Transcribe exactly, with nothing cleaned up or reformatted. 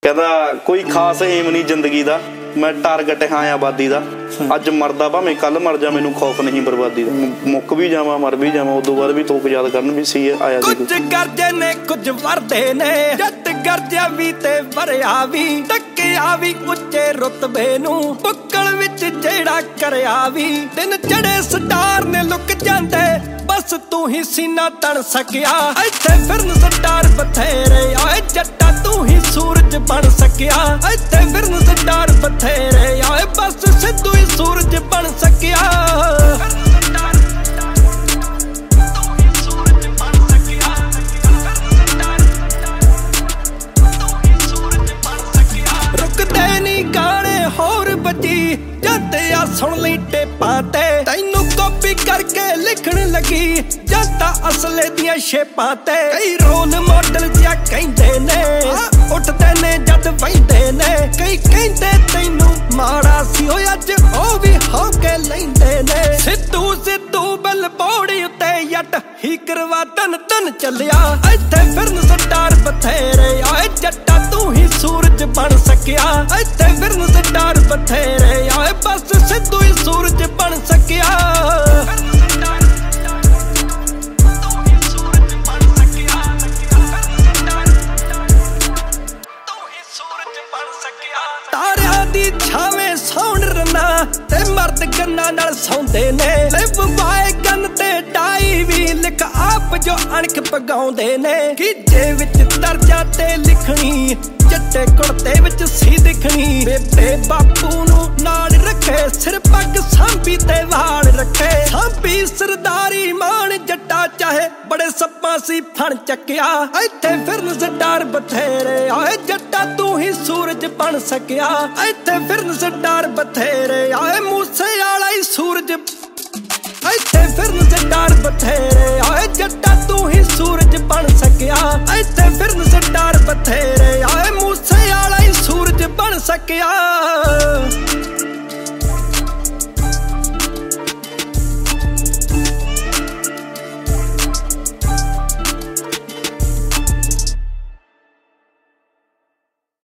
कहता कोई खास एम नहीं जिंदगी दा, मैं टारगेट हाँ आबादी दा। अज मरदा भावें कल मर जा, मैनू खौफ नहीं बर्बादी दा। मुक भी जावां मर भी जावां, उदों बाद भी तोक याद करन भी सी आया सी। कुछ करजे ने कुछ वरदे ने, जट करजा भी ते वरिया भी, टकिया भी उच्चे रुतबे नू, बुक्कल विच जेड़ा करया भी। दिन चढ़े स्टार ने लुक जांदे, बस तू ही सीना तन सकिया। इत्थे फिरन स्टार बथेरे आए, जट्टा तू ही सूरज बन सकिया। इत्थे फिरन स्टार बथेरे आए, बस सिद्धू ही सूरज बन सकिया। रुकदे नी गाने होर बजी, जद आ सुन ली टेपां ते, तैनू कॉपी करके लिखण लगी जद असले दियां शेपां ते। कई रोल मॉडल जिहा कहंदे ने, उठदे ने जद बहिंदे ने, कई कहंदे तैनू माड़ा सी ओ अज ओ भी हो के लैंदे ने। सिद्धू सिद्धू बल पौड़ी उत्ते जट ही करवा तन तन चलिया। इत्थे फिरन स्टार बथेरे आए, जट्टा तू ही सूरज बन सकिया। इत्थे फिरन स्टार बथेरे आए, बस सिद्धू ही सूरज बन सकिया। तारियां दी छावें सौण रना ते मर्द गन्ना नाल सौंदे ने। लिव बाय गन ते डाई भी लिख आप जो अणख पगाउंदे ने। गीजे विच दर्जा ते लिखनी, जट्टे कुर्ते विच सी दिखनी। बेबे बापू नू नाल रखे, सिर पग सांभी ते वाल रखे। सांभी सरदारी मान जट्टा चाहे बड़े सप्पां सी फण चकिया। इत्थे फिरन स्टार बथेरे आए, जट्टा तू ही सूरज बन सकिया। इत्थे फिरन स्टार बथेरे आए, मूसे वाला ही सूरज। इत्थे फिरन स्टार बथेरे आए, जट्टा तू ही सूरज बन सकिया। इत्थे फिरन स्टार बथेरे आए, मूसे वाला ही सूरज बन सकिया।